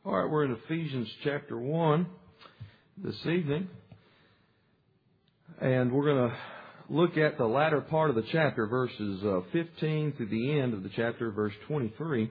All right, we're in Ephesians chapter 1 this evening. And we're going to look at the latter part of the chapter, verses 15 through the end of the chapter, verse 23.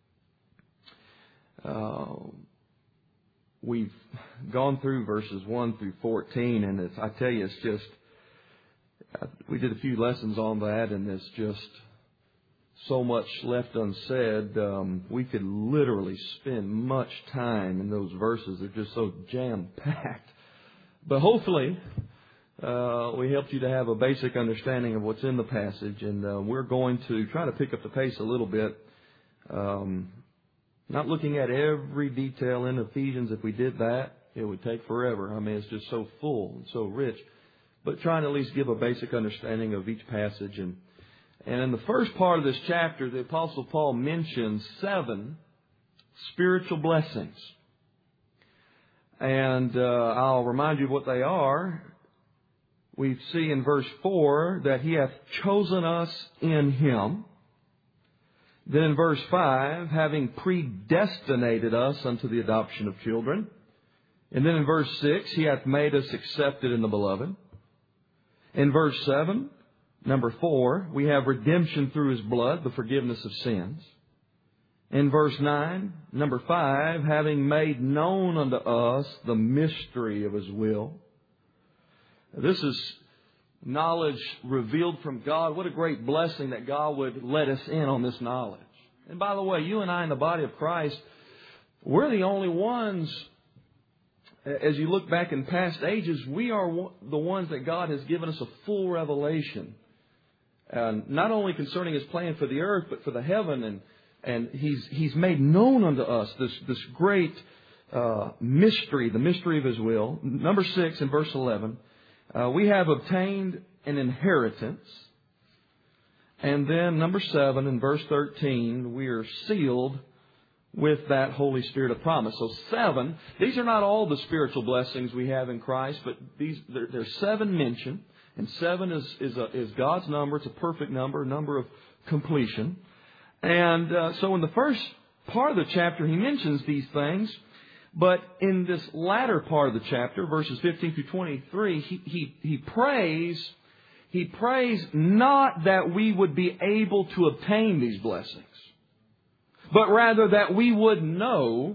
We've gone through verses 1 through 14, and I tell you, it's just, we did a few lessons on that, and it's just so much left unsaid. We could literally spend much time in those verses. They're just so jam-packed. But hopefully, we helped you to have a basic understanding of what's in the passage, and we're going to try to pick up the pace a little bit. Not looking at every detail in Ephesians. If we did that, it would take forever. I mean, it's just so full and so rich. But trying to at least give a basic understanding of each passage. And in the first part of this chapter, the Apostle Paul mentions 7 spiritual blessings. And I'll remind you of what they are. We see in verse 4 that He hath chosen us in Him. Then in verse 5, having predestinated us unto the adoption of children. And then in verse 6, He hath made us accepted in the Beloved. In verse 7, number 4, we have redemption through His blood, the forgiveness of sins. In verse 9, number 5, having made known unto us the mystery of His will. This is knowledge revealed from God. What a great blessing that God would let us in on this knowledge. And by the way, you and I in the body of Christ, we're the only ones, as you look back in past ages, we are the ones that God has given us a full revelation. Not only concerning His plan for the earth, but for the heaven. And He's made known unto us this great mystery, the mystery of His will. Number 6 in verse 11. We have obtained an inheritance. And then number 7 in verse 13, we are sealed with that Holy Spirit of promise. So 7, these are not all the spiritual blessings we have in Christ, but there's 7 mentioned. And 7 is God's number. It's a perfect number, a number of completion. And so in the first part of the chapter, he mentions these things. But in this latter part of the chapter, verses 15 through 23, he prays not that we would be able to obtain these blessings, but rather that we would know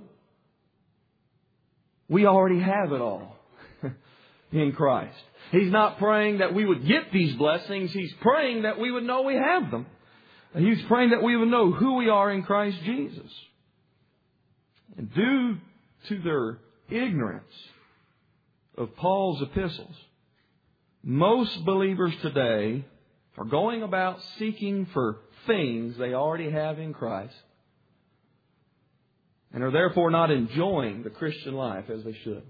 we already have it all in Christ. He's not praying that we would get these blessings. He's praying that we would know we have them. He's praying that we would know who we are in Christ Jesus. And due to their ignorance of Paul's epistles, most believers today are going about seeking for things they already have in Christ and are therefore not enjoying the Christian life as they should.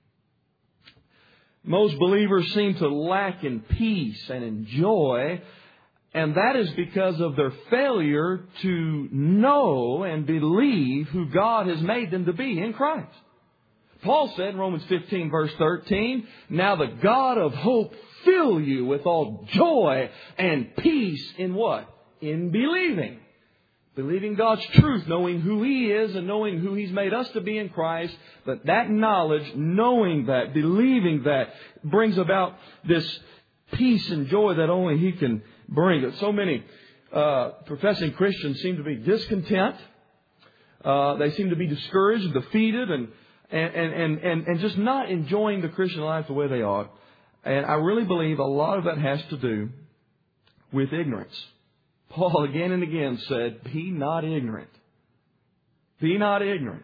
Most believers seem to lack in peace and in joy, and that is because of their failure to know and believe who God has made them to be in Christ. Paul said in Romans 15 verse 13, now the God of hope fill you with all joy and peace in what? In believing. Believing God's truth, knowing who He is and knowing who He's made us to be in Christ. But that knowledge, knowing that, believing that, brings about this peace and joy that only He can bring. So many professing Christians seem to be discontent. They seem to be discouraged and defeated and just not enjoying the Christian life the way they ought. And I really believe a lot of that has to do with ignorance. Paul again and again said, be not ignorant. Be not ignorant.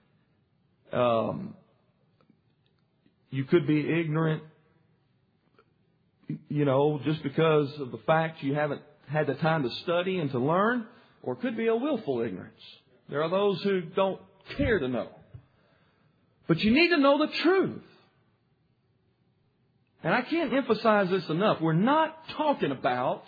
You could be ignorant, just because of the fact you haven't had the time to study and to learn, or it could be a willful ignorance. There are those who don't care to know. But you need to know the truth. And I can't emphasize this enough. We're not talking about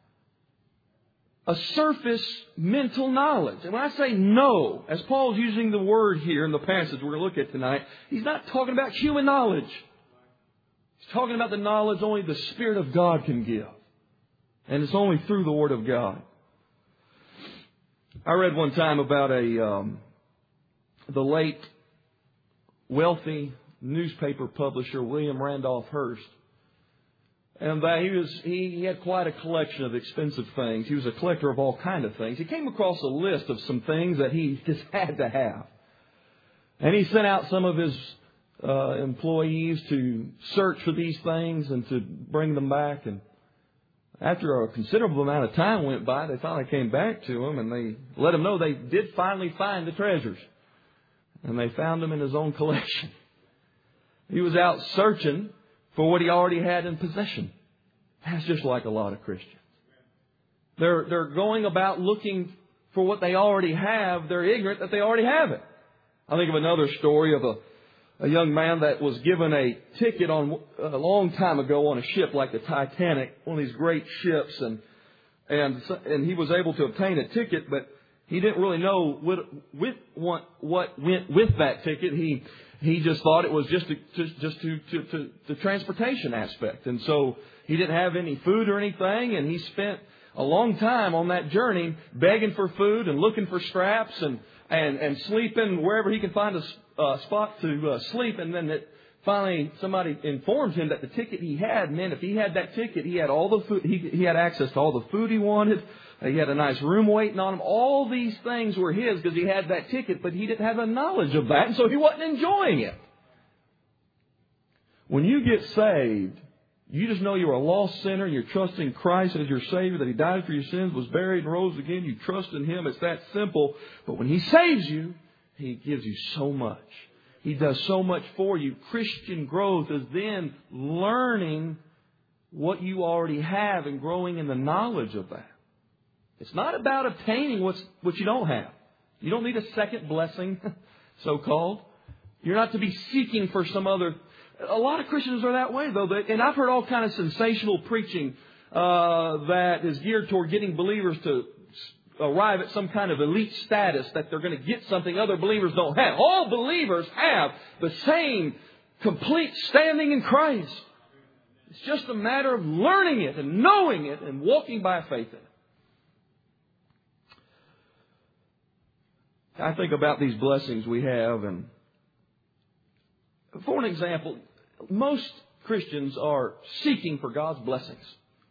a surface mental knowledge. And when I say know, as Paul's using the word here in the passage we're going to look at tonight, he's not talking about human knowledge. He's talking about the knowledge only the Spirit of God can give. And it's only through the Word of God. I read one time about a the late wealthy newspaper publisher William Randolph Hearst. And he had quite a collection of expensive things. He was a collector of all kinds of things. He came across a list of some things that he just had to have. And he sent out some of his employees to search for these things and to bring them back. And after a considerable amount of time went by, they finally came back to him and they let him know they did finally find the treasures. And they found them in his own collection. He was out searching for what he already had in possession. That's just like a lot of Christians. They're going about looking for what they already have. They're ignorant that they already have it. I think of another story of a young man that was given a ticket on a long time ago on a ship like the Titanic, one of these great ships, and he was able to obtain a ticket, but he didn't really know what went with that ticket. He just thought it was just to the transportation aspect. And so he didn't have any food or anything. And he spent a long time on that journey begging for food and looking for straps and sleeping wherever he could find a spot to sleep. And then finally somebody informed him that the ticket he had meant if he had that ticket, he had all the food. He had access to all the food he wanted. He had a nice room waiting on him. All these things were his because he had that ticket, but he didn't have a knowledge of that, and so he wasn't enjoying it. When you get saved, you just know you're a lost sinner. You're trusting Christ as your Savior, that He died for your sins, was buried, and rose again. You trust in Him. It's that simple. But when He saves you, He gives you so much. He does so much for you. Christian growth is then learning what you already have and growing in the knowledge of that. It's not about obtaining what you don't have. You don't need a second blessing, so-called. You're not to be seeking for some other. A lot of Christians are that way, though. And I've heard all kind of sensational preaching that is geared toward getting believers to arrive at some kind of elite status, that they're going to get something other believers don't have. All believers have the same complete standing in Christ. It's just a matter of learning it and knowing it and walking by faith in it. I think about these blessings we have, and for an example, most Christians are seeking for God's blessings.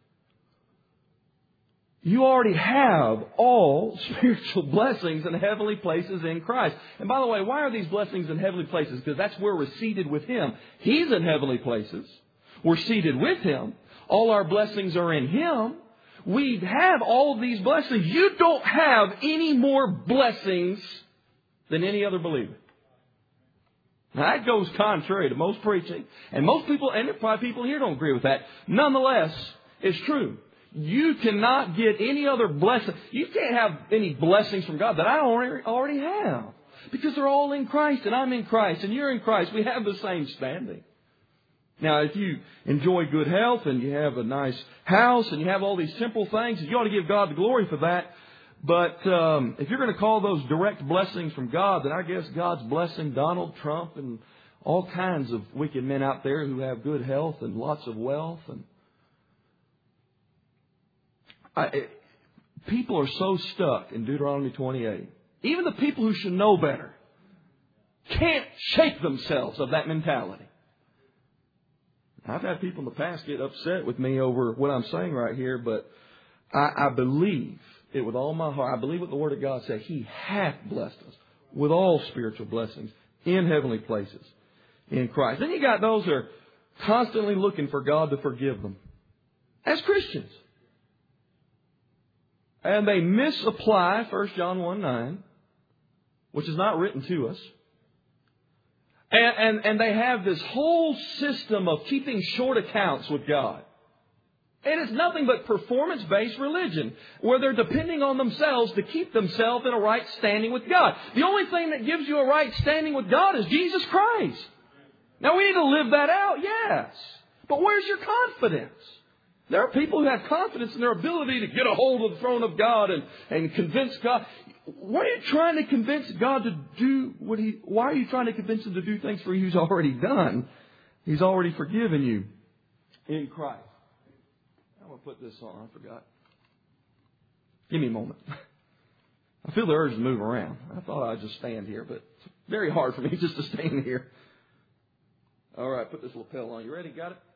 You already have all spiritual blessings in heavenly places in Christ. And by the way, why are these blessings in heavenly places? Because that's where we're seated with Him. He's in heavenly places. We're seated with Him. All our blessings are in Him. We have all of these blessings. You don't have any more blessings than any other believer. Now, that goes contrary to most preaching. And most people, and there are probably people here don't agree with that. Nonetheless, it's true. You cannot get any other blessing. You can't have any blessings from God that I already have. Because they're all in Christ, and I'm in Christ, and you're in Christ. We have the same standing. Now, if you enjoy good health and you have a nice house and you have all these simple things, you ought to give God the glory for that. But if you're going to call those direct blessings from God, then I guess God's blessing Donald Trump and all kinds of wicked men out there who have good health and lots of wealth. And people are so stuck in Deuteronomy 28. Even the people who should know better can't shake themselves of that mentality. I've had people in the past get upset with me over what I'm saying right here, but I believe it with all my heart. I believe what the Word of God says. He hath blessed us with all spiritual blessings in heavenly places in Christ. Then you got those that are constantly looking for God to forgive them as Christians. And they misapply 1 John 1:9, which is not written to us. And they have this whole system of keeping short accounts with God. And it's nothing but performance-based religion, where they're depending on themselves to keep themselves in a right standing with God. The only thing that gives you a right standing with God is Jesus Christ. Now, we need to live that out, yes. But where's your confidence? There are people who have confidence in their ability to get a hold of the throne of God and convince God. Why are you trying to convince God to do why are you trying to convince Him to do things for you He's already done? He's already forgiven you in Christ. I'm going to put this on. I forgot. Give me a moment. I feel the urge to move around. I thought I'd just stand here, but it's very hard for me just to stand here. All right, put this lapel on. You ready? Got it?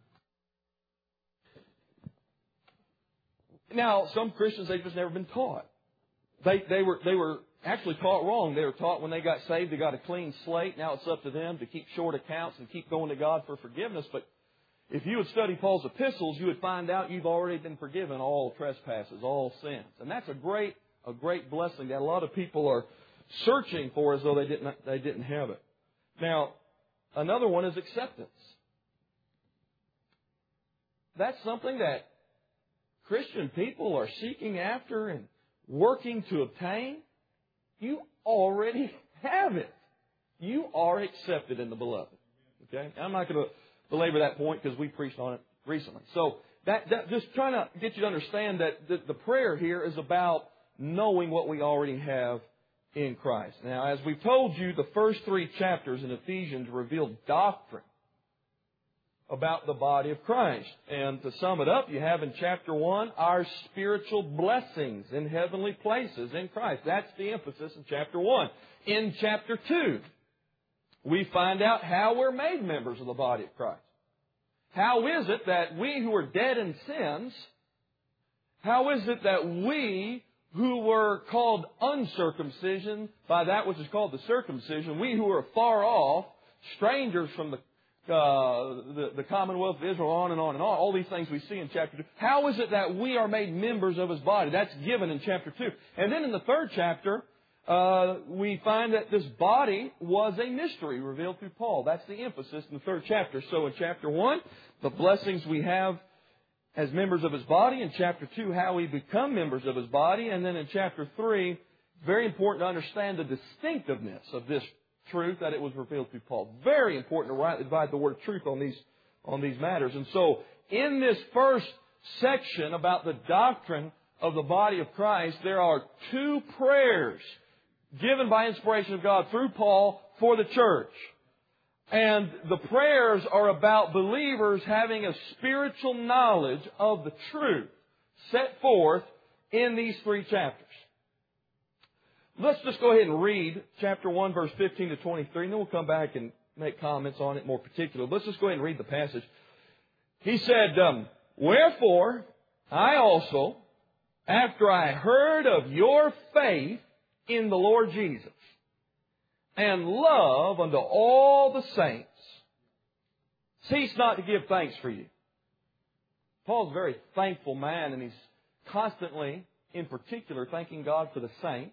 Now, some Christians, they've just never been taught. They were actually taught wrong. They were taught when they got saved, they got a clean slate. Now it's up to them to keep short accounts and keep going to God for forgiveness. But if you would study Paul's epistles, you would find out you've already been forgiven all trespasses, all sins. And that's a great blessing that a lot of people are searching for as though they didn't have it. Now, another one is acceptance. That's something that Christian people are seeking after and working to obtain. You already have it. You are accepted in the Beloved. Okay? I'm not going to belabor that point because we preached on it recently. So that just trying to get you to understand that the prayer here is about knowing what we already have in Christ. Now, as we've told you, the first 3 chapters in Ephesians reveal doctrine about the body of Christ. And to sum it up, you have in chapter 1 our spiritual blessings in heavenly places in Christ. That's the emphasis in chapter 1. In chapter 2, we find out how we're made members of the body of Christ. How is it that we who are dead in sins, how is it that we who were called uncircumcision by that which is called the circumcision, we who are far off, strangers from the commonwealth of Israel, on and on and on, all these things we see in chapter 2. How is it that we are made members of His body? That's given in chapter 2. And then in the 3rd chapter, we find that this body was a mystery revealed through Paul. That's the emphasis in the 3rd chapter. So in chapter 1, the blessings we have as members of His body. In chapter 2, how we become members of His body. And then in chapter 3, very important to understand the distinctiveness of this truth that it was revealed through Paul. Very important to rightly divide the word of truth on these matters. And so, in this first section about the doctrine of the body of Christ, there are 2 prayers given by inspiration of God through Paul for the church. And the prayers are about believers having a spiritual knowledge of the truth set forth in these 3 chapters. Let's just go ahead and read chapter 1, verse 15 to 23, and then we'll come back and make comments on it more particular. Let's just go ahead and read the passage. He said, Wherefore I also, after I heard of your faith in the Lord Jesus, and love unto all the saints, cease not to give thanks for you. Paul's a very thankful man, and he's constantly, in particular, thanking God for the saints.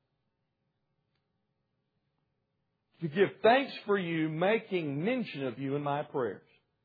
To give thanks for you, making mention of you in my prayers.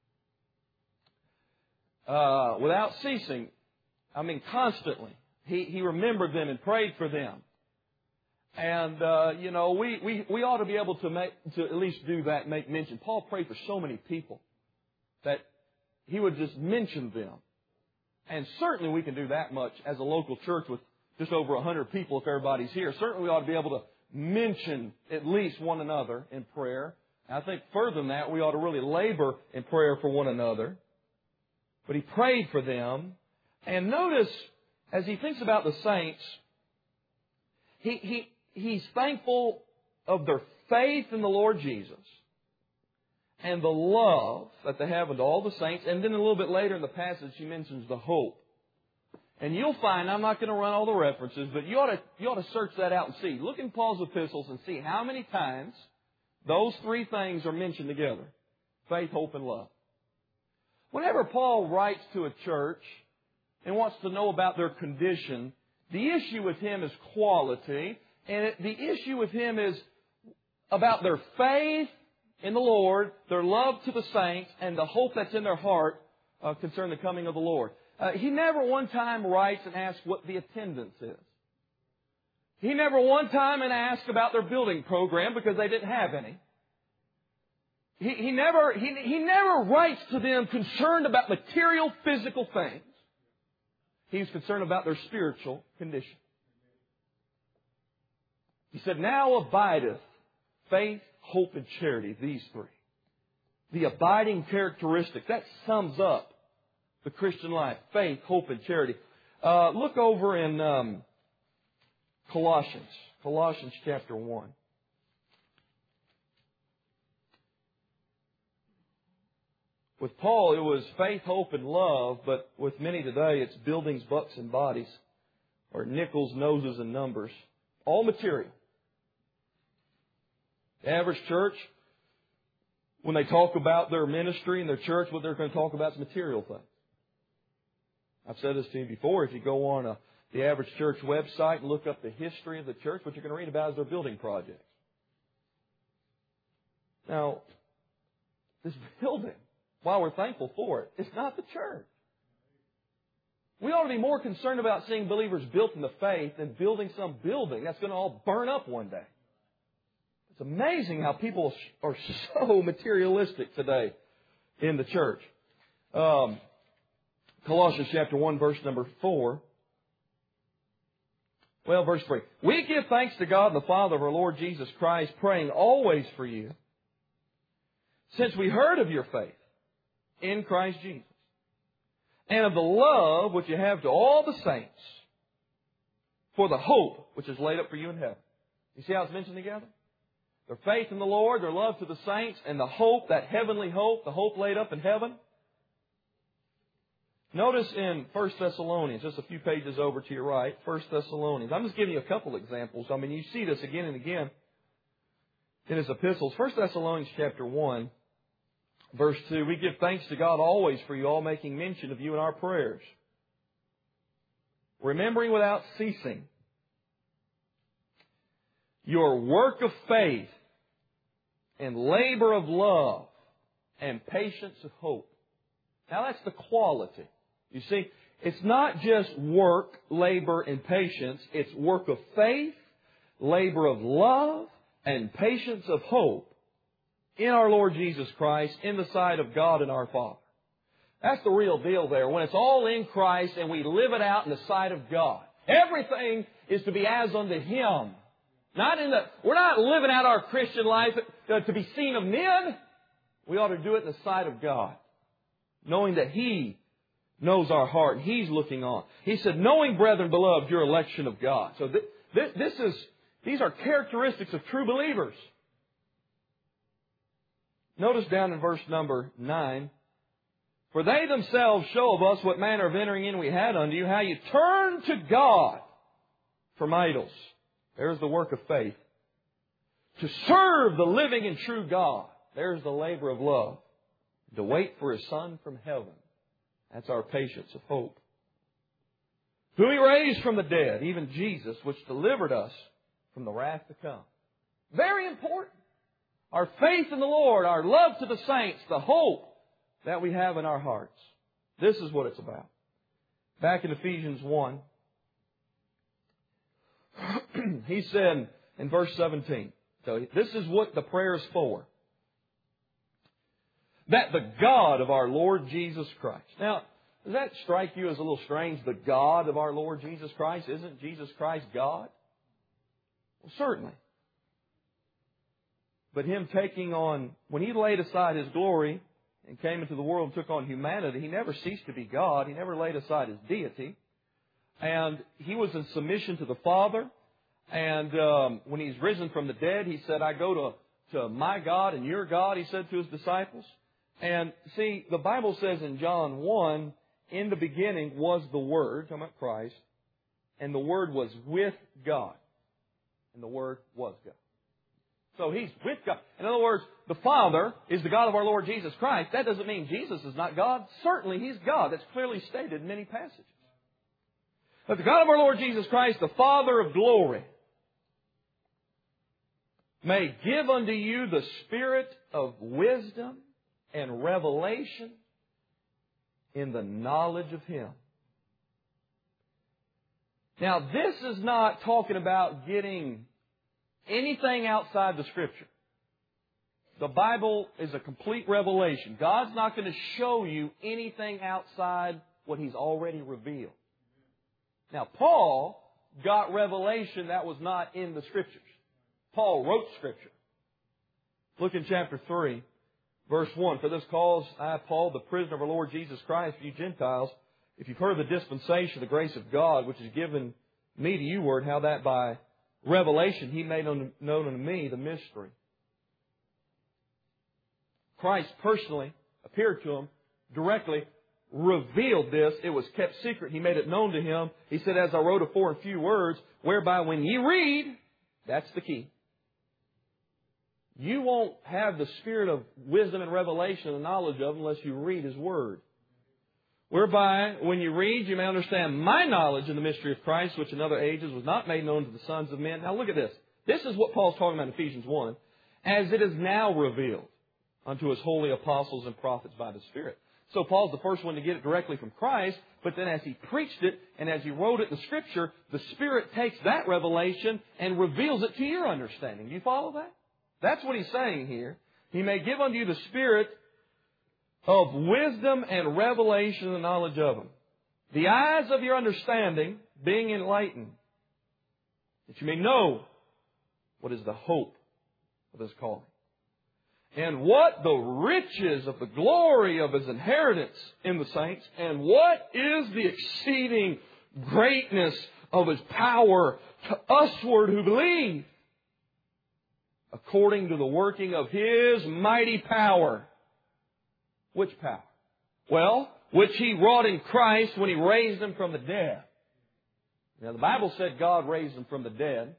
Without ceasing, constantly. He remembered them and prayed for them. And, we ought to be able to at least do that, make mention. Paul prayed for so many people that he would just mention them. And certainly we can do that much as a local church with just over 100 people if everybody's here. Certainly we ought to be able to mention at least one another in prayer. And I think further than that, we ought to really labor in prayer for one another. But he prayed for them. And notice, as he thinks about the saints, he's thankful of their faith in the Lord Jesus and the love that they have unto all the saints. And then a little bit later in the passage, he mentions the hope. And you'll find, I'm not going to run all the references, but you ought to search that out and see. Look in Paul's epistles and see how many times those 3 things are mentioned together. Faith, hope, and love. Whenever Paul writes to a church and wants to know about their condition, the issue with him is quality, and the issue with him is about their faith in the Lord, their love to the saints, and the hope that's in their heart concerning the coming of the Lord. He never one time writes and asks what the attendance is. He never one time asks about their building program because they didn't have any. He never writes to them concerned about material, physical things. He's concerned about their spiritual condition. He said, Now abideth faith, hope, and charity, these 3. The abiding characteristics, that sums up the Christian life. Faith, hope, and charity. Look over in Colossians. Colossians chapter 1. With Paul, it was faith, hope, and love, but with many today, it's buildings, bucks, and bodies, or nickels, noses, and numbers. All material. The average church, when they talk about their ministry and their church, what they're going to talk about is material things. I've said this to you before. If you go on the average church website and look up the history of the church, what you're going to read about is their building projects. Now, this building, while we're thankful for it, it's not the church. We ought to be more concerned about seeing believers built in the faith than building some building that's going to all burn up one day. It's amazing how people are so materialistic today in the church. Colossians chapter 1, verse number 4. Well, verse 3. We give thanks to God, the Father of our Lord Jesus Christ, praying always for you, since we heard of your faith in Christ Jesus, and of the love which you have to all the saints, for the hope which is laid up for you in heaven. You see how it's mentioned together? Their faith in the Lord, their love to the saints, and the hope, that heavenly hope, the hope laid up in heaven. Notice in 1 Thessalonians, just a few pages over to your right, 1 Thessalonians. I'm just giving you a couple examples. I mean, you see this again and again in his epistles. 1 Thessalonians chapter 1, verse 2. We give thanks to God always for you all, making mention of you in our prayers, remembering without ceasing your work of faith and labor of love and patience of hope. Now that's the quality. You see, it's not just work, labor, and patience. It's work of faith, labor of love, and patience of hope in our Lord Jesus Christ, in the sight of God and our Father. That's the real deal there. When it's all in Christ and we live it out in the sight of God. Everything is to be as unto Him. We're not living out our Christian life to be seen of men. We ought to do it in the sight of God, knowing that He knows our heart. He's looking on. He said, knowing, brethren, beloved, your election of God. So these are characteristics of true believers. Notice down in verse number 9. For they themselves show of us what manner of entering in we had unto you, how you turned to God from idols. There's the work of faith. To serve the living and true God. There's the labor of love. To wait for His Son from heaven. That's our patience of hope. Who He raised from the dead, even Jesus, which delivered us from the wrath to come. Very important. Our faith in the Lord, our love to the saints, the hope that we have in our hearts. This is what it's about. Back in Ephesians 1, he said in verse 17, so this is what the prayer is for. That the God of our Lord Jesus Christ. Now, does that strike you as a little strange? The God of our Lord Jesus Christ? Isn't Jesus Christ God? Well, certainly. But Him taking on, when He laid aside His glory and came into the world and took on humanity, He never ceased to be God. He never laid aside His deity. And He was in submission to the Father. And when He's risen from the dead, He said, I go to my God and your God, He said to His disciples. And see, the Bible says in John 1, in the beginning was the Word, talking about Christ, and the Word was with God. And the Word was God. So He's with God. In other words, the Father is the God of our Lord Jesus Christ. That doesn't mean Jesus is not God. Certainly He's God. That's clearly stated in many passages. But the God of our Lord Jesus Christ, the Father of glory, may give unto you the spirit of wisdom and revelation in the knowledge of Him. Now, this is not talking about getting anything outside the Scripture. The Bible is a complete revelation. God's not going to show you anything outside what He's already revealed. Now, Paul got revelation that was not in the Scriptures. Paul wrote Scripture. Look in chapter 3, verse 1. For this cause I, Paul, the prisoner of our Lord Jesus Christ, for you Gentiles, if you've heard of the dispensation, the grace of God, which is given me to you word, how that by revelation He made known unto me the mystery. Christ personally appeared to him directly, revealed this. It was kept secret. He made it known to him. He said, as I wrote afore in few words, whereby when ye read, that's the key. You won't have the spirit of wisdom and revelation and knowledge of unless you read His Word. Whereby, when you read, you may understand my knowledge in the mystery of Christ, which in other ages was not made known to the sons of men. Now look at this. This is what Paul's talking about in Ephesians 1. As it is now revealed unto His holy apostles and prophets by the Spirit. So Paul's the first one to get it directly from Christ, but then as he preached it and as he wrote it in the Scripture, the Spirit takes that revelation and reveals it to your understanding. Do you follow that? That's what he's saying here. He may give unto you the Spirit of wisdom and revelation and the knowledge of Him. The eyes of your understanding being enlightened, that you may know what is the hope of His calling. And what the riches of the glory of His inheritance in the saints, and what is the exceeding greatness of His power to usward who believe, according to the working of His mighty power. Which power? Well, which He wrought in Christ when He raised Him from the dead. Now, the Bible said God raised Him from the dead.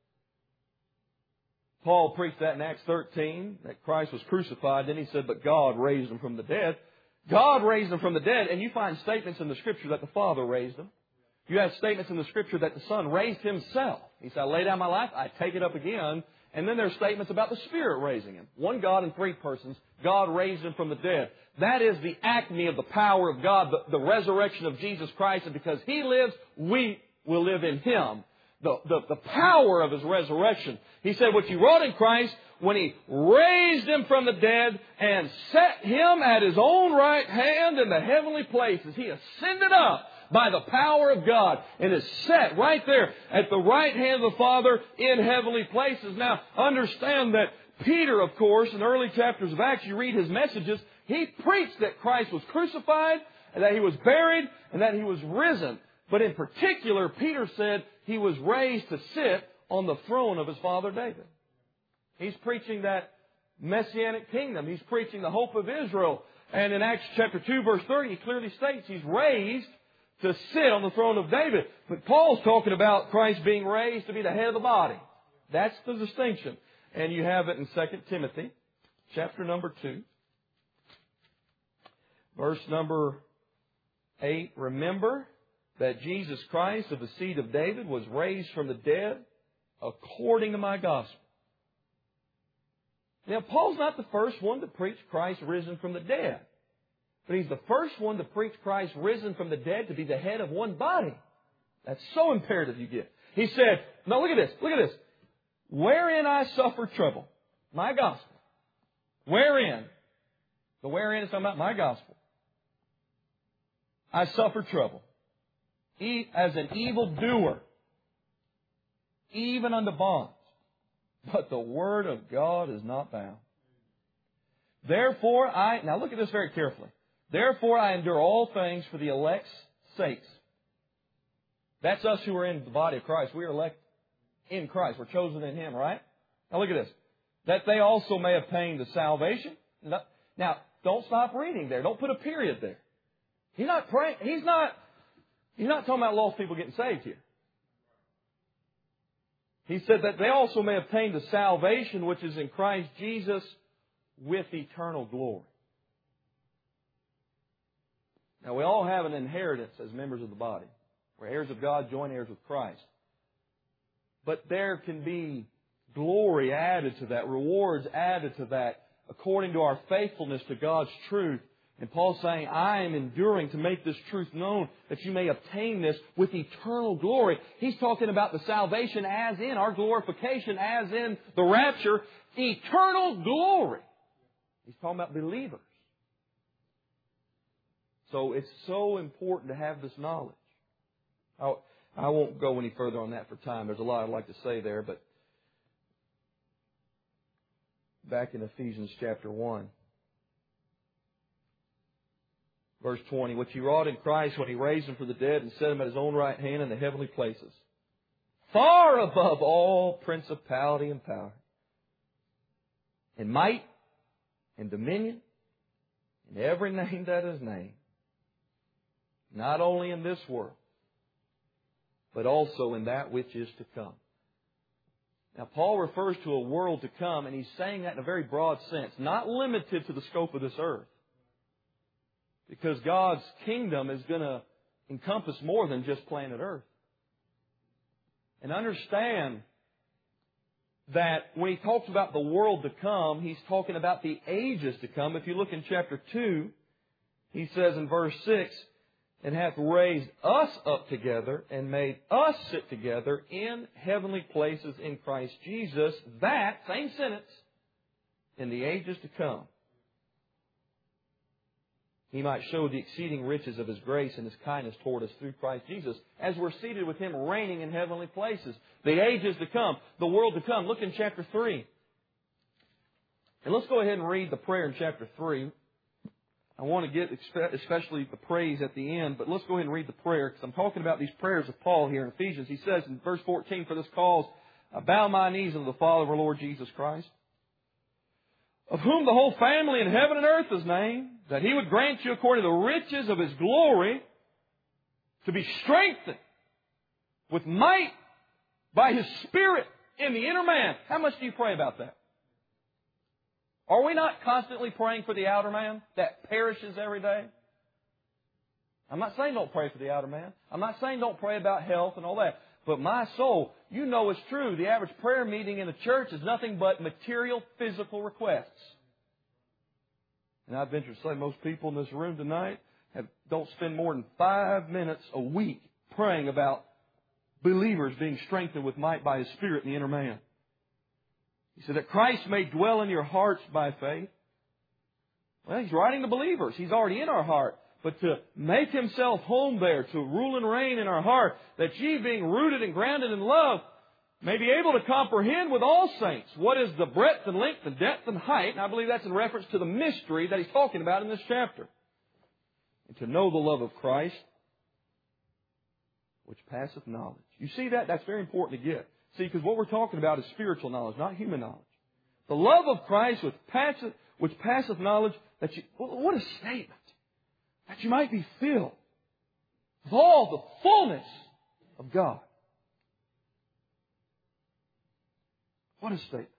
Paul preached that in Acts 13, that Christ was crucified. Then he said, but God raised Him from the dead. God raised Him from the dead, and you find statements in the Scripture that the Father raised Him. You have statements in the Scripture that the Son raised Himself. He said, I lay down my life, I take it up again. And then there's statements about the Spirit raising Him. One God in three persons. God raised Him from the dead. That is the acme of the power of God, the resurrection of Jesus Christ. And because He lives, we will live in Him. The power of His resurrection. He said, what you wrought in Christ, when He raised Him from the dead and set Him at His own right hand in the heavenly places. He ascended up by the power of God and is set right there at the right hand of the Father in heavenly places. Now, understand that Peter, of course, in the early chapters of Acts, you read his messages, he preached that Christ was crucified, and that He was buried, and that He was risen. But in particular, Peter said He was raised to sit on the throne of his father David. He's preaching that Messianic kingdom. He's preaching the hope of Israel. And in Acts chapter 2, verse 30, he clearly states He's raised to sit on the throne of David. But Paul's talking about Christ being raised to be the head of the body. That's the distinction. And you have it in 2 Timothy, chapter number 2, verse number 8. Remember that Jesus Christ of the seed of David was raised from the dead according to my gospel. Now, Paul's not the first one to preach Christ risen from the dead. But he's the first one to preach Christ risen from the dead to be the head of one body. That's so imperative you get. He said, now look at this, look at this. Wherein I suffer trouble. My gospel. Wherein? The wherein is talking about my gospel. I suffer trouble. As an evildoer. Even unto bonds. But the word of God is not bound. Therefore now look at this very carefully. Therefore I endure all things for the elect's sakes. That's us who are in the body of Christ. We are elect in Christ. We're chosen in Him, right? Now look at this. That they also may obtain the salvation. Now, don't stop reading there. Don't put a period there. He's not praying. He's not talking about lost people getting saved here. He said that they also may obtain the salvation which is in Christ Jesus with eternal glory. Now, we all have an inheritance as members of the body. We're heirs of God, joint heirs with Christ. But there can be glory added to that, rewards added to that, according to our faithfulness to God's truth. And Paul's saying, I am enduring to make this truth known, that you may obtain this with eternal glory. He's talking about the salvation as in our glorification, as in the rapture, eternal glory. He's talking about believers. So it's so important to have this knowledge. I won't go any further on that for time. There's a lot I'd like to say there, but back in Ephesians chapter 1. Verse 20, which He wrought in Christ when He raised Him from the dead and set Him at His own right hand in the heavenly places, far above all principality and power, and might, and dominion, and every name that is named, not only in this world, but also in that which is to come. Now, Paul refers to a world to come, and he's saying that in a very broad sense, not limited to the scope of this earth. Because God's kingdom is going to encompass more than just planet Earth. And understand that when he talks about the world to come, he's talking about the ages to come. If you look in chapter 2, he says in verse 6, and hath raised us up together and made us sit together in heavenly places in Christ Jesus, that, same sentence, in the ages to come, He might show the exceeding riches of His grace and His kindness toward us through Christ Jesus, as we're seated with Him reigning in heavenly places. The ages to come, the world to come. Look in chapter 3. And let's go ahead and read the prayer in chapter 3. I want to get especially the praise at the end, but let's go ahead and read the prayer, because I'm talking about these prayers of Paul here in Ephesians. He says in verse 14, for this cause I bow my knees unto the Father of our Lord Jesus Christ, of whom the whole family in heaven and earth is named, that He would grant you according to the riches of His glory to be strengthened with might by His Spirit in the inner man. How much do you pray about that? Are we not constantly praying for the outer man that perishes every day? I'm not saying don't pray for the outer man. I'm not saying don't pray about health and all that. But my soul, you know it's true. The average prayer meeting in a church is nothing but material, physical requests. And I'd venture to say most people in this room tonight don't spend more than 5 minutes a week praying about believers being strengthened with might by His Spirit in the inner man. He said that Christ may dwell in your hearts by faith. Well, He's writing to believers. He's already in our heart. But to make Himself home there, to rule and reign in our heart, that ye being rooted and grounded in love, may be able to comprehend with all saints what is the breadth and length and depth and height. And I believe that's in reference to the mystery that he's talking about in this chapter. And to know the love of Christ, which passeth knowledge. You see that? That's very important to get. See, because what we're talking about is spiritual knowledge, not human knowledge. The love of Christ which passeth knowledge, that you, what a statement. That you might be filled with all the fullness of God. What a statement.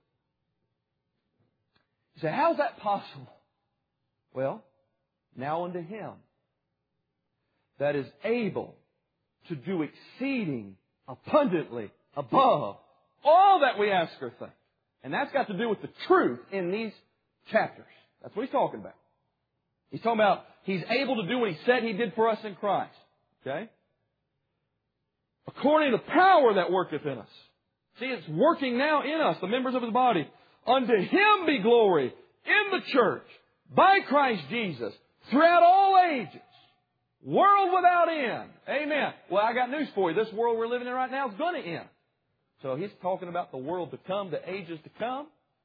You say, how is that possible? Well, now unto Him that is able to do exceeding abundantly above all that we ask or think. And that's got to do with the truth in these chapters. That's what he's talking about. He's talking about He's able to do what He said He did for us in Christ. Okay? According to the power that worketh in us. See, it's working now in us, the members of His body. Unto Him be glory in the church by Christ Jesus throughout all ages, world without end. Amen. Well, I got news for you. This world we're living in right now is going to end. So he's talking about the world to come, the ages to come.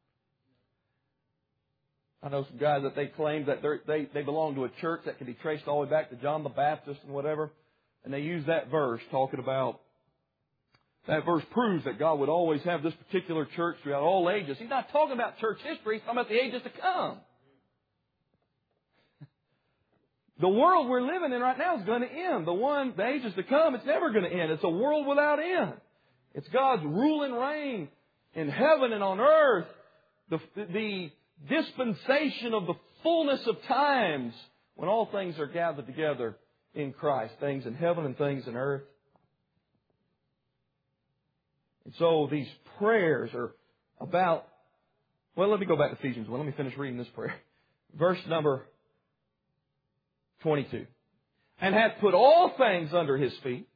I know some guys that they claim that they belong to a church that can be traced all the way back to John the Baptist and whatever. And they use that verse talking about, that verse proves that God would always have this particular church throughout all ages. He's not talking about church history. He's talking about the ages to come. The world we're living in right now is going to end. The ages to come, it's never going to end. It's a world without end. It's God's rule and reign in heaven and on earth. The dispensation of the fullness of times when all things are gathered together in Christ. Things in heaven and things in earth. And so these prayers are about, well, let me go back to Ephesians 1. Let me finish reading this prayer. Verse number 22. And hath put all things under His feet.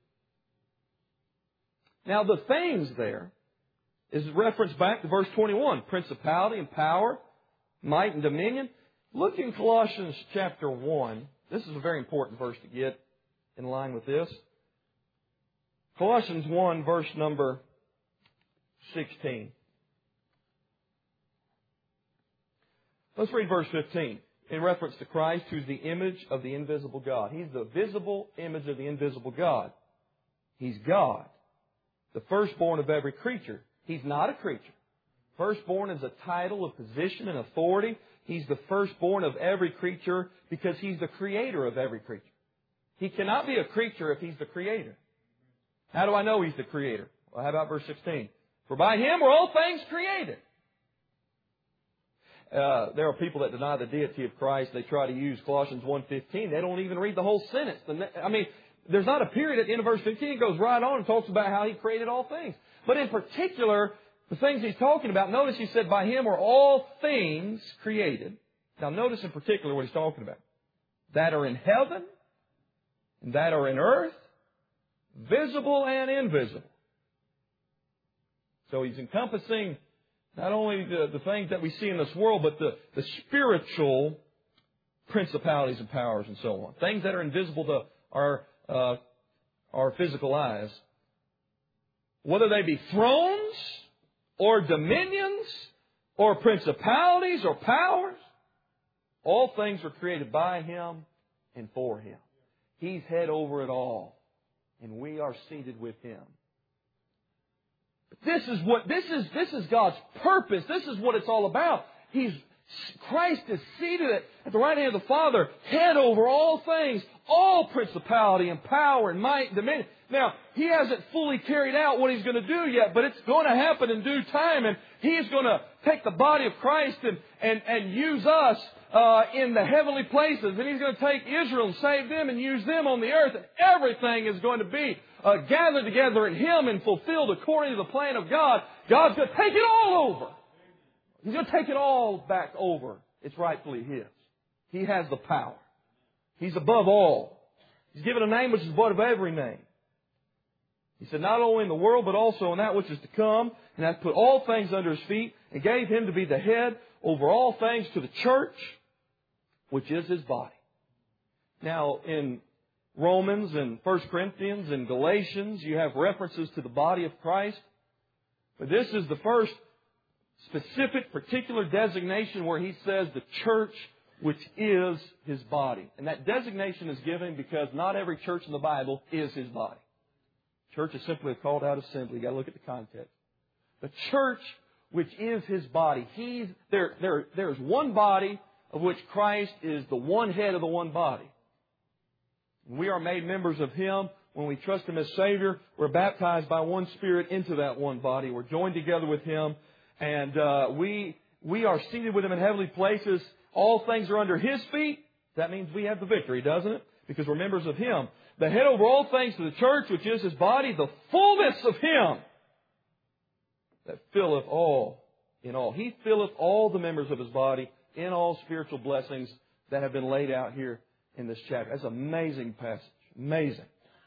Now the things there is referenced back to verse 21. Principality and power, might and dominion. Look in Colossians chapter 1. This is a very important verse to get in line with this. Colossians 1 verse number 16. Let's read verse 15. In reference to Christ, who's the image of the invisible God. He's the visible image of the invisible God. He's God, the firstborn of every creature. He's not a creature. Firstborn is a title of position and authority. He's the firstborn of every creature because He's the creator of every creature. He cannot be a creature if He's the creator. How do I know He's the creator? Well, how about verse 16? For by Him were all things created. There are people that deny the deity of Christ. They try to use Colossians 1:15. They don't even read the whole sentence. There's not a period at the end of verse 15. It goes right on and talks about how He created all things. But in particular, the things He's talking about, notice He said, by Him were all things created. Now notice in particular what He's talking about. That are in heaven and that are in earth, visible and invisible. So He's encompassing not only the things that we see in this world, but the spiritual principalities and powers and so on. Things that are invisible to our physical eyes. Whether they be thrones or dominions or principalities or powers, all things were created by Him and for Him. He's head over it all, and we are seated with Him. This is God's purpose. This is what it's all about. Christ is seated at the right hand of the Father, head over all things, all principality and power and might and dominion. Now, He hasn't fully carried out what He's going to do yet, but it's going to happen in due time, and He's going to take the body of Christ and use us in the heavenly places, and He's going to take Israel and save them and use them on the earth, and everything is going to be gathered together in Him and fulfilled according to the plan of God. God's going to take it all over. He's going to take it all back over. It's rightfully His. He has the power. He's above all. He's given a name which is above every name. He said, not only in the world, but also in that which is to come, and hath put all things under His feet, and gave Him to be the head over all things to the church, which is His body. Now, in Romans and 1 Corinthians and Galatians, you have references to the body of Christ. But this is the first specific, particular designation where He says the church, which is His body. And that designation is given because not every church in the Bible is His body. Church is simply a called out assembly. You've got to look at the context. The church, which is His body. There's one body of which Christ is the one head of the one body. We are made members of Him. When we trust Him as Savior, we're baptized by one Spirit into that one body. We're joined together with Him. And we are seated with Him in heavenly places. All things are under His feet. That means we have the victory, doesn't it? Because we're members of Him. The head over all things to the church, which is His body, the fullness of Him that filleth all in all. He filleth all the members of His body in all spiritual blessings that have been laid out here in this chapter. That's an amazing passage. Amazing.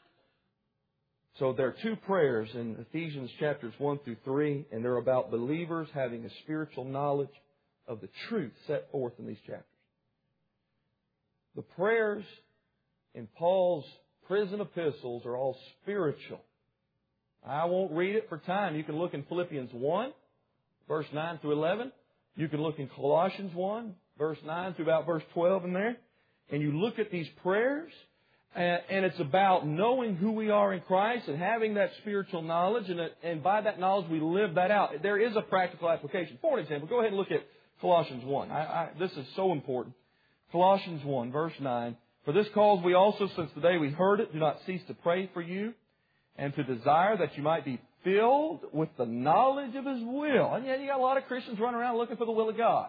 So there are two prayers in Ephesians chapters 1 through 3, and they're about believers having a spiritual knowledge of the truth set forth in these chapters. The prayers in Paul's prison epistles are all spiritual. I won't read it for time. You can look in Philippians 1, verse 9 through 11. You can look in Colossians 1, verse 9 through about verse 12 in there. And you look at these prayers, and it's about knowing who we are in Christ and having that spiritual knowledge, and by that knowledge we live that out. There is a practical application. For example, go ahead and look at Colossians 1. This is so important. Colossians 1, verse 9. For this cause we also, since the day we heard it, do not cease to pray for you, and to desire that you might be filled with the knowledge of His will. And yet you got a lot of Christians running around looking for the will of God.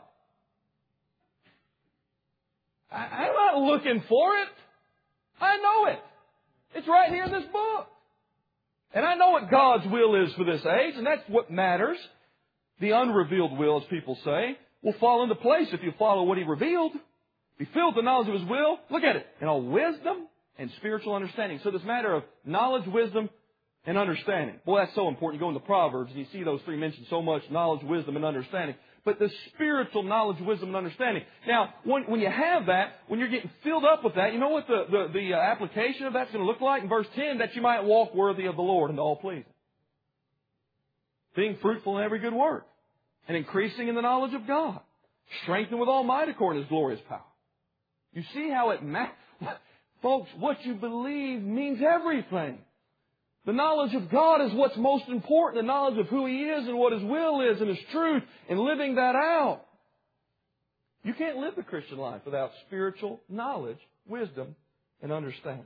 I'm not looking for it. I know it. It's right here in this book. And I know what God's will is for this age, and that's what matters. The unrevealed will, as people say, will fall into place if you follow what He revealed. Be filled with the knowledge of His will. Look at it. In all wisdom and spiritual understanding. So this matter of knowledge, wisdom, and understanding. Boy, that's so important. You go into Proverbs and you see those three mentioned so much, knowledge, wisdom, and understanding. But the spiritual knowledge, wisdom, and understanding. Now, when you have that, when you're getting filled up with that, you know what the application of that's going to look like? In verse 10, that you might walk worthy of the Lord and all pleasing. Being fruitful in every good work. And increasing in the knowledge of God. Strengthened with all might according to His glorious power. You see how it matters? Folks, what you believe means everything. The knowledge of God is what's most important. The knowledge of who He is and what His will is and His truth and living that out. You can't live the Christian life without spiritual knowledge, wisdom, and understanding.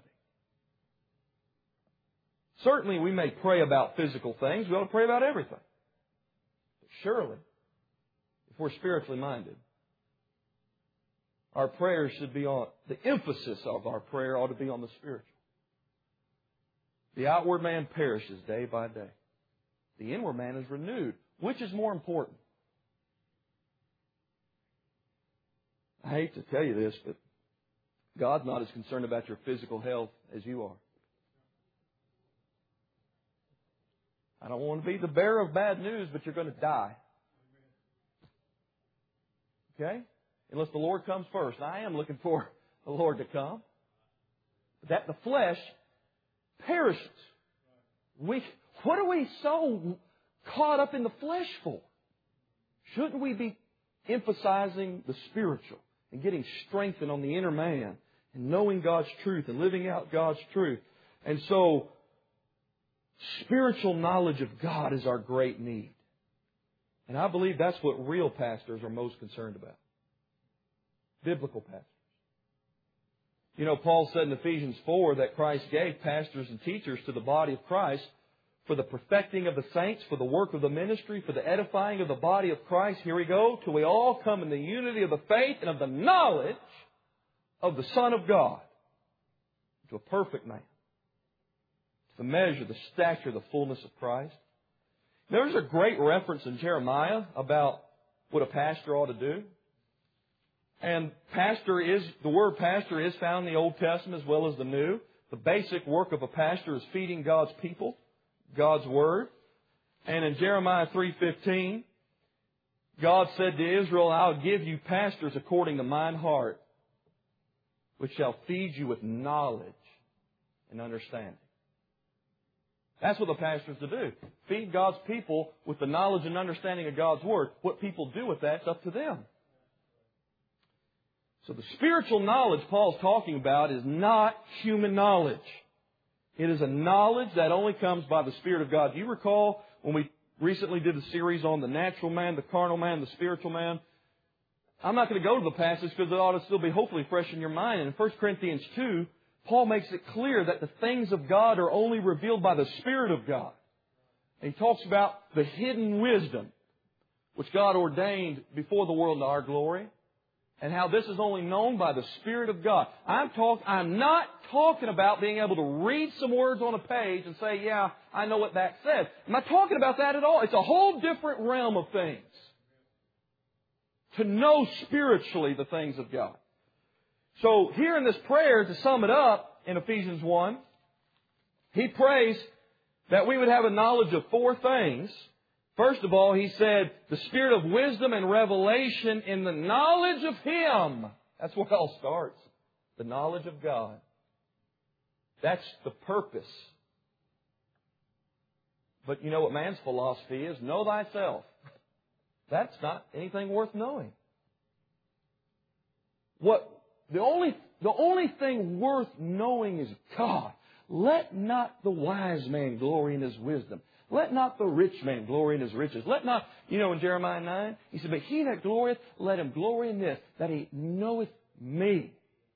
Certainly we may pray about physical things. We ought to pray about everything. But surely, if we're spiritually minded, our prayers should be on, the emphasis of our prayer ought to be on the spiritual. The outward man perishes day by day. The inward man is renewed. Which is more important? I hate to tell you this, but God's not as concerned about your physical health as you are. I don't want to be the bearer of bad news, but you're going to die. Okay? Unless the Lord comes first. I am looking for the Lord to come. But that the flesh perishes. What are we so caught up in the flesh for? Shouldn't we be emphasizing the spiritual and getting strengthened on the inner man and knowing God's truth and living out God's truth? And so, spiritual knowledge of God is our great need. And I believe that's what real pastors are most concerned about. Biblical pastors. You know, Paul said in Ephesians 4 that Christ gave pastors and teachers to the body of Christ for the perfecting of the saints, for the work of the ministry, for the edifying of the body of Christ. Here we go. Till we all come in the unity of the faith and of the knowledge of the Son of God, to a perfect man, to the measure, the stature, the fullness of Christ. There's a great reference in Jeremiah about what a pastor ought to do. And the word pastor is found in the Old Testament as well as the New. The basic work of a pastor is feeding God's people, God's Word. And in Jeremiah 3:15, God said to Israel, I'll give you pastors according to mine heart, which shall feed you with knowledge and understanding. That's what the pastor is to do. Feed God's people with the knowledge and understanding of God's Word. What people do with that's up to them. So the spiritual knowledge Paul's talking about is not human knowledge. It is a knowledge that only comes by the Spirit of God. Do you recall when we recently did a series on the natural man, the carnal man, the spiritual man? I'm not going to go to the passage because it ought to still be hopefully fresh in your mind. And in 1 Corinthians 2, Paul makes it clear that the things of God are only revealed by the Spirit of God. And he talks about the hidden wisdom which God ordained before the world to our glory. And how this is only known by the Spirit of God. I'm not talking about being able to read some words on a page and say, yeah, I know what that says. I'm not talking about that at all. It's a whole different realm of things. To know spiritually the things of God. So here in this prayer, to sum it up in Ephesians 1, he prays that we would have a knowledge of four things. First of all, he said, the spirit of wisdom and revelation in the knowledge of Him. That's where it all starts. The knowledge of God. That's the purpose. But you know what man's philosophy is? Know thyself. That's not anything worth knowing. The only thing worth knowing is God. Let not the wise man glory in his wisdom. Let not the rich man glory in his riches. Let not, in Jeremiah 9, he said, but he that glorieth, let him glory in this, that he knoweth me.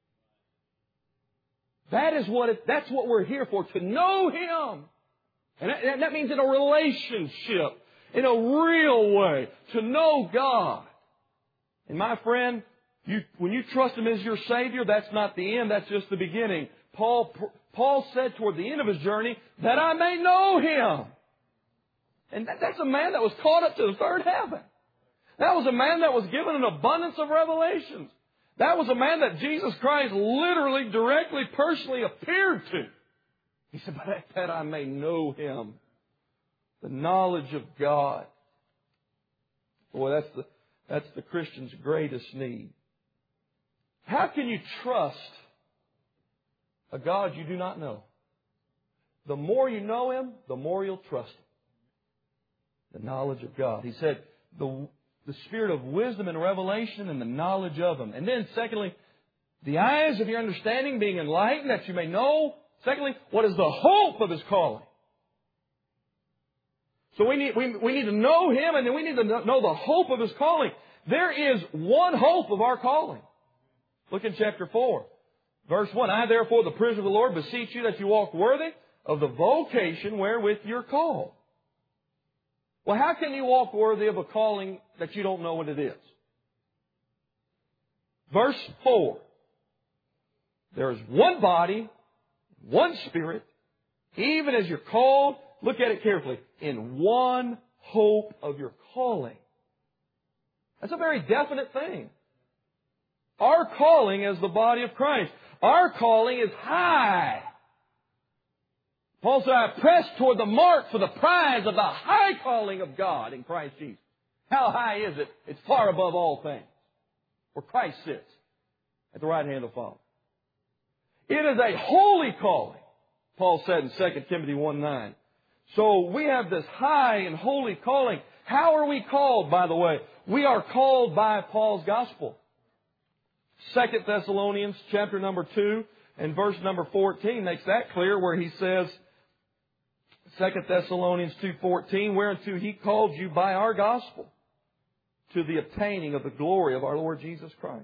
That's what we're here for, to know Him. And that means in a relationship, in a real way, to know God. And my friend, when you trust Him as your Savior, that's not the end, that's just the beginning. Paul said toward the end of his journey, that I may know Him. And that's a man that was caught up to the third heaven. That was a man that was given an abundance of revelations. That was a man that Jesus Christ literally, directly, personally appeared to. He said, but that I may know Him. The knowledge of God. Boy, that's the Christian's greatest need. How can you trust a God you do not know? The more you know Him, the more you'll trust Him. The knowledge of God. He said, the spirit of wisdom and revelation and the knowledge of Him. And then, secondly, the eyes of your understanding being enlightened, that you may know. Secondly, what is the hope of His calling? So we need to know Him, and then we need to know the hope of His calling. There is one hope of our calling. Look in chapter 4. Verse 1, I therefore, the prisoner of the Lord, beseech you that you walk worthy of the vocation wherewith you're called. Well, how can you walk worthy of a calling that you don't know what it is? Verse 4, there is one body, one Spirit, even as you're called, look at it carefully, in one hope of your calling. That's a very definite thing. Our calling as the body of Christ, our calling is high. Paul said, I press toward the mark for the prize of the high calling of God in Christ Jesus. How high is it? It's far above all things, where Christ sits at the right hand of the Father. It is a holy calling, Paul said in 2 Timothy 1:9. So we have this high and holy calling. How are we called, by the way? We are called by Paul's gospel. 2 Thessalonians chapter number 2 and verse number 14 makes that clear, where he says, 2 Thessalonians 2:14, whereunto He called you by our gospel to the obtaining of the glory of our Lord Jesus Christ.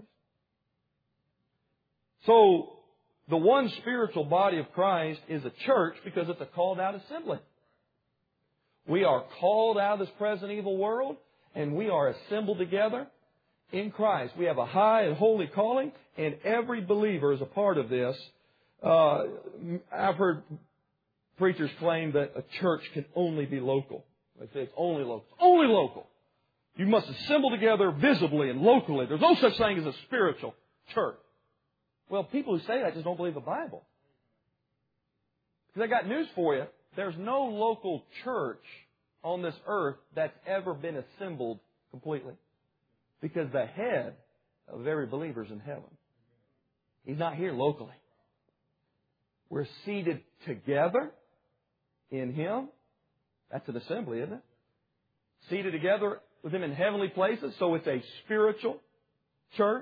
So, the one spiritual body of Christ is a church because it's a called out assembly. We are called out of this present evil world, and we are assembled together in Christ. We have a high and holy calling, and every believer is a part of this. I've heard preachers claim that a church can only be local. They say it's only local. It's only local. You must assemble together visibly and locally. There's no such thing as a spiritual church. Well, people who say that just don't believe the Bible. Because I got news for you. There's no local church on this earth that's ever been assembled completely. Because the head of every believer is in heaven. He's not here locally. We're seated together in Him. That's an assembly, isn't it? Seated together with Him in heavenly places. So it's a spiritual church.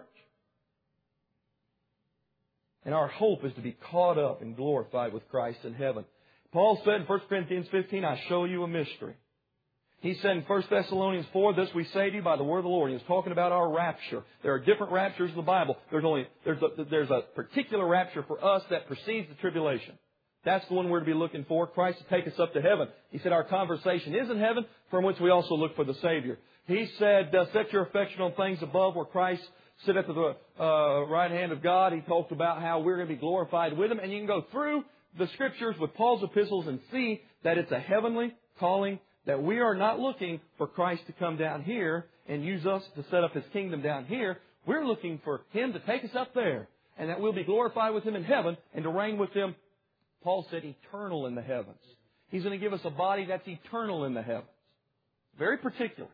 And our hope is to be caught up and glorified with Christ in heaven. Paul said in 1 Corinthians 15, I show you a mystery. He said in 1 Thessalonians 4, this we say to you by the word of the Lord. He was talking about our rapture. There are different raptures in the Bible. There's a particular rapture for us that precedes the tribulation. That's the one we're to be looking for. Christ to take us up to heaven. He said our conversation is in heaven, from which we also look for the Savior. He said, set your affection on things above, where Christ sit at the right hand of God. He talked about how we're going to be glorified with Him. And you can go through the Scriptures with Paul's epistles and see that it's a heavenly calling, that we are not looking for Christ to come down here and use us to set up His kingdom down here. We're looking for Him to take us up there, and that we'll be glorified with Him in heaven and to reign with Him, Paul said, eternal in the heavens. He's going to give us a body that's eternal in the heavens. Very particular.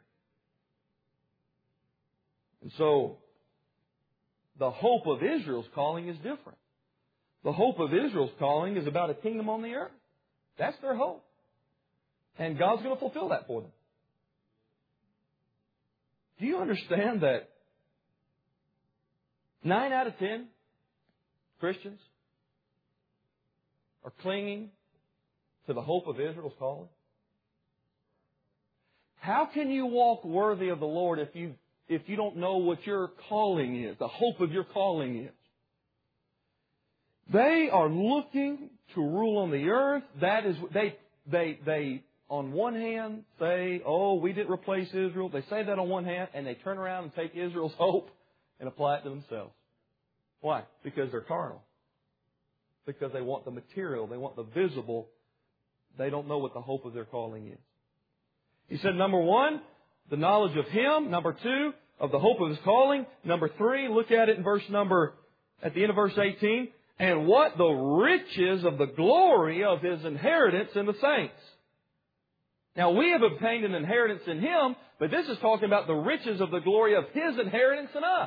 And so, the hope of Israel's calling is different. The hope of Israel's calling is about a kingdom on the earth. That's their hope. And God's going to fulfill that for them. Do you understand that 9 out of 10 Christians are clinging to the hope of Israel's calling? How can you walk worthy of the Lord if you don't know what your calling is, the hope of your calling is? They are looking to rule on the earth. That is, they on one hand say, oh, we didn't replace Israel. They say that on one hand, and they turn around and take Israel's hope and apply it to themselves. Why? Because they're carnal. Because they want the material. They want the visible. They don't know what the hope of their calling is. He said, number 1, the knowledge of Him. Number 2, of the hope of His calling. Number 3, look at it in at the end of verse 18. And what the riches of the glory of His inheritance in the saints. Now, we have obtained an inheritance in Him, but this is talking about the riches of the glory of His inheritance in us.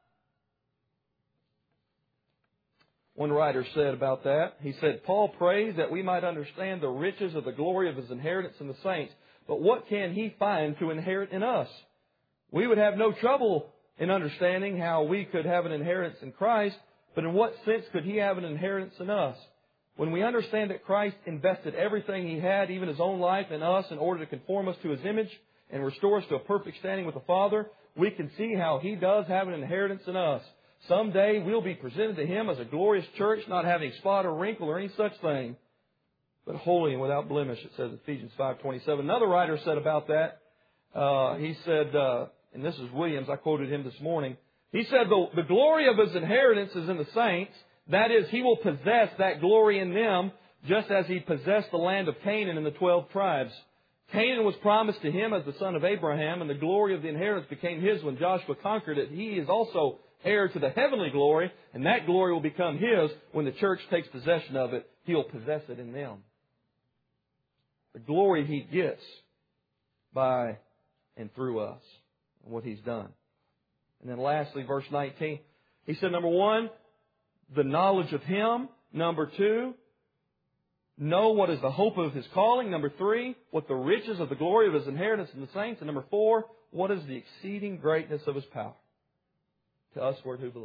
One writer said about that, he said, Paul prays that we might understand the riches of the glory of His inheritance in the saints. But what can He find to inherit in us? We would have no trouble in understanding how we could have an inheritance in Christ, but in what sense could He have an inheritance in us? When we understand that Christ invested everything He had, even His own life, in us in order to conform us to His image and restore us to a perfect standing with the Father, we can see how He does have an inheritance in us. Someday we'll be presented to Him as a glorious church, not having spot or wrinkle or any such thing, but holy and without blemish, it says in Ephesians 5:27. Another writer said about that, he said, and this is Williams, I quoted him this morning, he said, the glory of His inheritance is in the saints. That is, He will possess that glory in them, just as He possessed the land of Canaan in the 12 tribes. Canaan was promised to him as the son of Abraham, and the glory of the inheritance became his when Joshua conquered it. He is also heir to the heavenly glory, and that glory will become his when the church takes possession of it. He'll possess it in them. The glory He gets by and through us and what He's done. And then lastly, verse 19, he said, number 1, the knowledge of Him. Number 2, know what is the hope of His calling. Number 3, what the riches of the glory of His inheritance in the saints. And number 4, what is the exceeding greatness of His power to us who believe.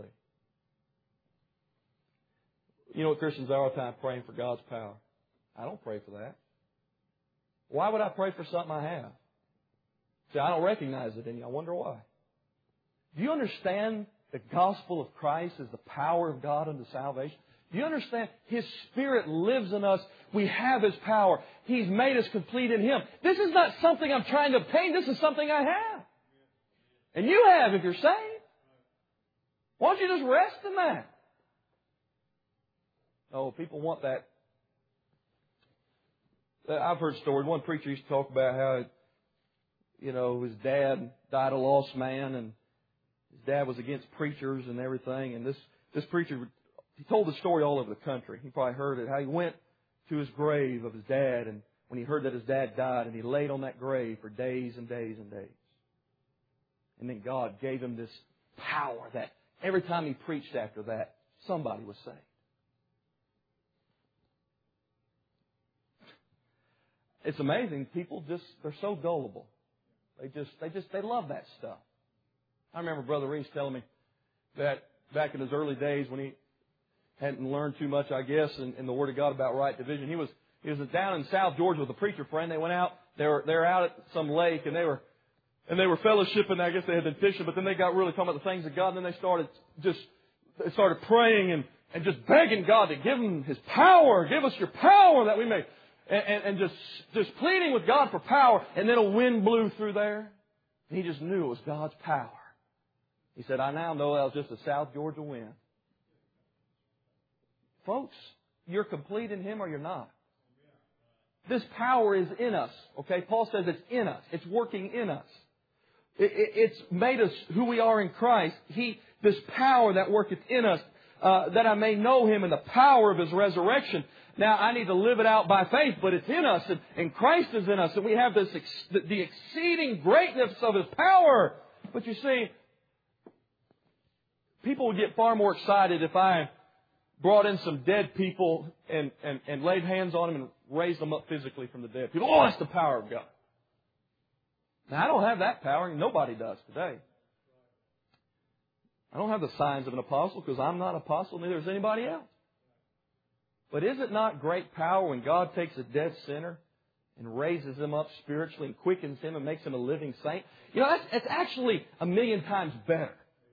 You know what Christians are all the time praying for God's power. I don't pray for that. Why would I pray for something I have? See, I don't recognize it in you. I wonder why. Do you understand the gospel of Christ is the power of God unto salvation? Do you understand His Spirit lives in us? We have His power. He's made us complete in Him. This is not something I'm trying to obtain. This is something I have. And you have if you're saved. Why don't you just rest in that? Oh, people want that. I've heard stories. One preacher used to talk about how, his dad died a lost man, and his dad was against preachers and everything. And this preacher, he told the story all over the country. He probably heard it, how he went to his grave of his dad, and when he heard that his dad died, and he laid on that grave for days and days and days. And then God gave him this power that every time he preached after that, somebody was saved. It's amazing. People they're so gullible. They love that stuff. I remember Brother Reese telling me that back in his early days when he hadn't learned too much, I guess, in the Word of God about right division. He was down in South Georgia with a preacher friend. They went out. They were out at some lake, and they were fellowshipping. I guess they had been fishing, but then they got really talking about the things of God. And then they started praying and just begging God to give them His power. Give us Your power that we may. And just pleading with God for power. And then a wind blew through there. And he just knew it was God's power. He said, I now know that was just a South Georgia wind. Folks, you're complete in Him or you're not. This power is in us. Okay? Paul says it's in us. It's working in us. It's made us who we are in Christ. This power that worketh in us, that I may know Him in the power of His resurrection. Now, I need to live it out by faith, but it's in us, and Christ is in us, and we have the exceeding greatness of His power. But you see, people would get far more excited if I brought in some dead people and laid hands on them and raised them up physically from the dead. People, that's the power of God. Now, I don't have that power, and nobody does today. I don't have the signs of an apostle because I'm not an apostle, neither is anybody else. But is it not great power when God takes a dead sinner and raises him up spiritually and quickens him and makes him a living saint? It's actually 1,000,000 times better.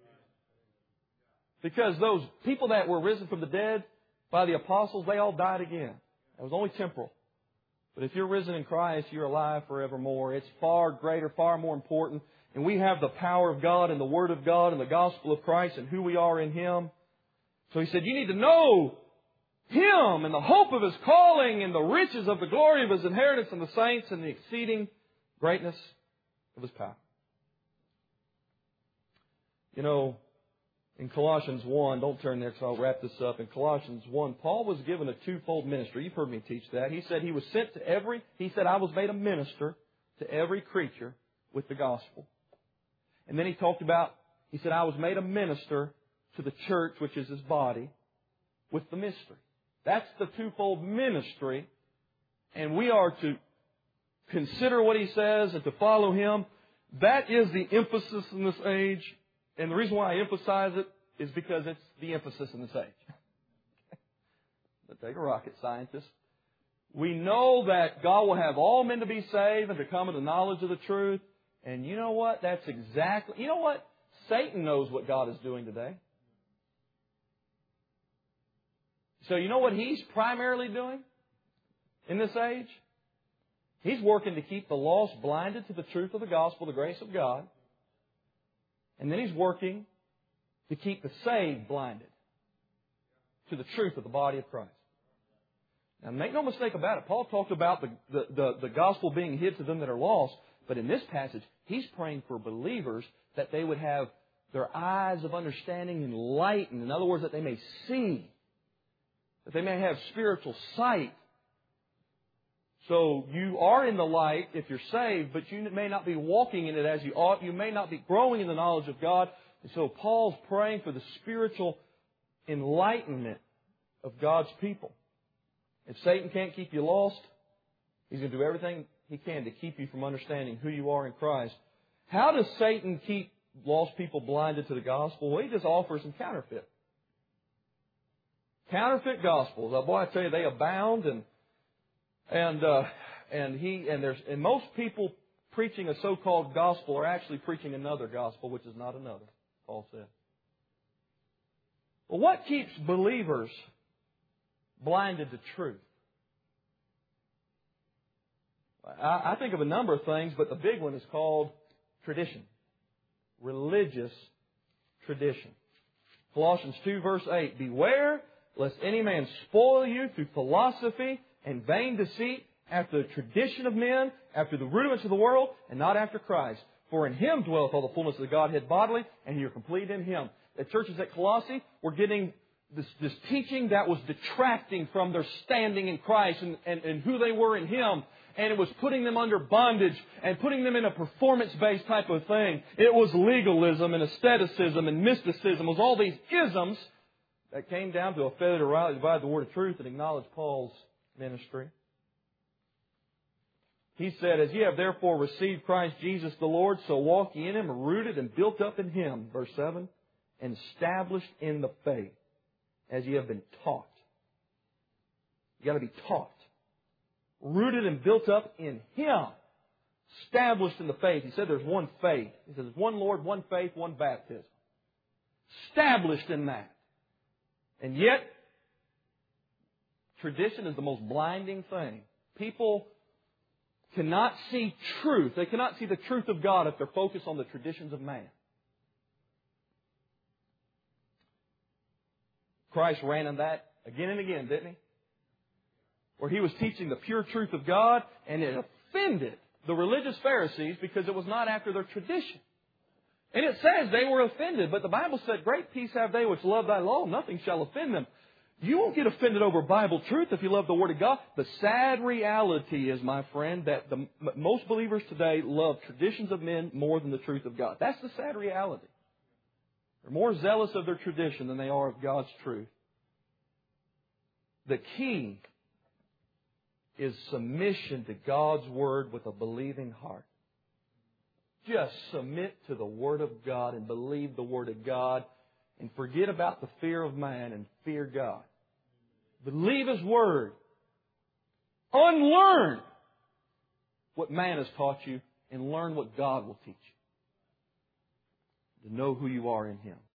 Because those people that were risen from the dead by the apostles, they all died again. It was only temporal. But if you're risen in Christ, you're alive forevermore. It's far greater, far more important. And we have the power of God and the Word of God and the gospel of Christ and who we are in Him. So he said, you need to know Him and the hope of His calling and the riches of the glory of His inheritance in the saints and the exceeding greatness of His power. In Colossians 1, don't turn there because I'll wrap this up. In Colossians 1, Paul was given a twofold ministry. You've heard me teach that. He said he was sent to he said, I was made a minister to every creature with the gospel. And then he said, I was made a minister to the church, which is His body, with the mystery. That's the twofold ministry. And we are to consider what he says and to follow him. That is the emphasis in this age. And the reason why I emphasize it is because it's the emphasis in this age. Take a rocket scientist. We know that God will have all men to be saved and to come to the knowledge of the truth. And you know what? You know what? Satan knows what God is doing today. So you know what he's primarily doing in this age? He's working to keep the lost blinded to the truth of the gospel, the grace of God. And then he's working to keep the saved blinded to the truth of the body of Christ. Now, make no mistake about it. Paul talked about the gospel being hid to them that are lost. But in this passage, he's praying for believers that they would have their eyes of understanding enlightened. In other words, that they may see. That they may have spiritual sight. So you are in the light if you're saved, but you may not be walking in it as you ought. You may not be growing in the knowledge of God. And so Paul's praying for the spiritual enlightenment of God's people. If Satan can't keep you lost, he's going to do everything he can to keep you from understanding who you are in Christ. How does Satan keep lost people blinded to the gospel? Well, he just offers them counterfeit. Counterfeit gospels. Oh, boy, I tell you, they abound, and most people preaching a so-called gospel are actually preaching another gospel, which is not another, Paul said. Well, what keeps believers blinded to truth? I think of a number of things, but the big one is called tradition. Religious tradition. Colossians 2 verse 8, beware lest any man spoil you through philosophy and vain deceit, after the tradition of men, after the rudiments of the world, and not after Christ. For in Him dwelleth all the fullness of the Godhead bodily, and you're complete in Him. The churches at Colossae were getting this teaching that was detracting from their standing in Christ and who they were in Him. And it was putting them under bondage and putting them in a performance-based type of thing. It was legalism and asceticism and mysticism. It was all these isms that came down to a failure to rightly divide the word of truth and acknowledge Paul's ministry. He said, as ye have therefore received Christ Jesus the Lord, so walk ye in Him, rooted and built up in Him. Verse 7, and established in the faith, as ye have been taught. You've got to be taught. Rooted and built up in Him. Established in the faith. He said there's one faith. He says one Lord, one faith, one baptism. Established in that. And yet, tradition is the most blinding thing. People cannot see truth. They cannot see the truth of God if they're focused on the traditions of man. Christ ran in that again and again, didn't He? Where He was teaching the pure truth of God, and it offended the religious Pharisees because it was not after their tradition. And it says they were offended, but the Bible said, great peace have they which love Thy law, nothing shall offend them. You won't get offended over Bible truth if you love the Word of God. The sad reality is, my friend, that most believers today love traditions of men more than the truth of God. That's the sad reality. They're more zealous of their tradition than they are of God's truth. The key is submission to God's Word with a believing heart. Just submit to the Word of God and believe the Word of God and forget about the fear of man and fear God. Believe His Word. Unlearn what man has taught you and learn what God will teach you. To know who you are in Him.